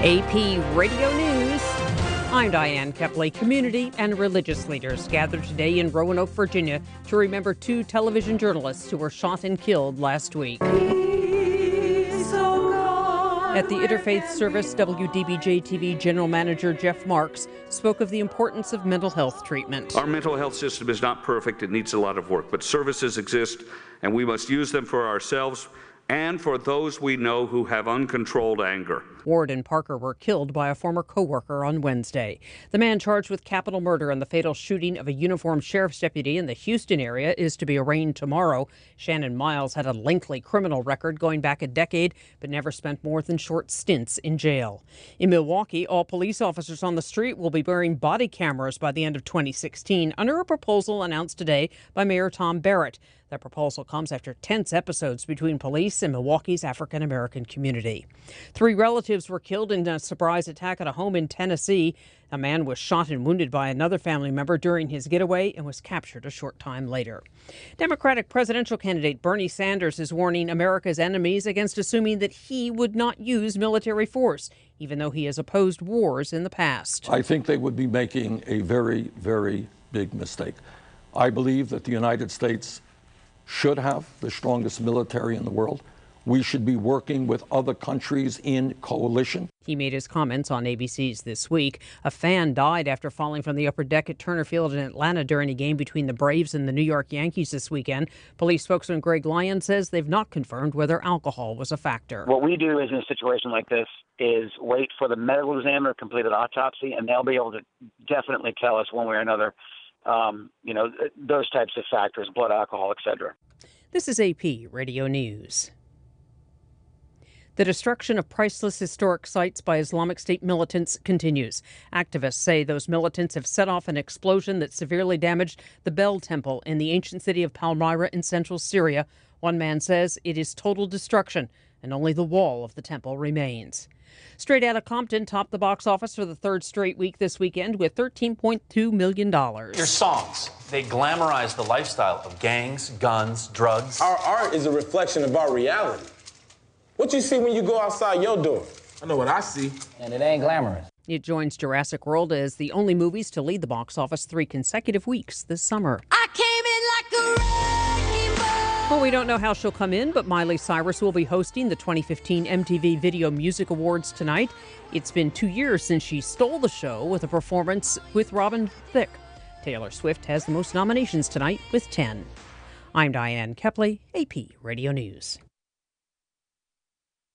AP Radio News. I'm Diane Kepley. Community and religious leaders gathered today in Roanoke, Virginia to remember two television journalists who were shot and killed last week. At the Interfaith Service, WDBJ-TV General Manager Jeff Marks spoke of the importance of mental health treatment. Our mental health system is not perfect. It needs a lot of work, but services exist, and we must use them for ourselves and for those we know who have uncontrolled anger. Ward and Parker were killed by a former co-worker on Wednesday. The man charged with capital murder in the fatal shooting of a uniformed sheriff's deputy in the Houston area is to be arraigned tomorrow. Shannon Miles had a lengthy criminal record going back a decade, but never spent more than short stints in jail. In Milwaukee, all police officers on the street will be wearing body cameras by the end of 2016 under a proposal announced today by Mayor Tom Barrett. That proposal comes after tense episodes between police and Milwaukee's African-American community. 3 relatives were killed in a surprise attack at a home in Tennessee. A man was shot and wounded by another family member during his getaway and was captured a short time later. Democratic presidential candidate Bernie Sanders is warning America's enemies against assuming that he would not use military force, even though he has opposed wars in the past. I think they would be making a very, very big mistake. I believe that the United States should have the strongest military in the world. We should be working with other countries in coalition. He made his comments on ABC's This Week. A fan died after falling from the upper deck at Turner Field in Atlanta during a game between the Braves and the New York Yankees this weekend. Police spokesman Greg Lyon says they've not confirmed whether alcohol was a factor. What we do is in a situation like this is wait for the medical examiner to complete an autopsy, and they'll be able to definitely tell us one way or another those types of factors, blood alcohol, etc. This is AP Radio News. The destruction of priceless historic sites by Islamic State militants continues. Activists say those militants have set off an explosion that severely damaged the Bel Temple in the ancient city of Palmyra in central Syria. One man says it is total destruction, and only the wall of the temple remains. Straight Outta Compton topped the box office for the third straight week this weekend with $13.2 million. Your songs, they glamorize the lifestyle of gangs, guns, drugs. Our art is a reflection of our reality. What you see when you go outside your door? I know what I see. And it ain't glamorous. It joins Jurassic World as the only movies to lead the box office 3 consecutive weeks this summer. I came in like a wrecking ball. Well, we don't know how she'll come in, but Miley Cyrus will be hosting the 2015 MTV Video Music Awards tonight. It's been 2 years since she stole the show with a performance with Robin Thicke. Taylor Swift has the most nominations tonight with 10. I'm Diane Kepley, AP Radio News.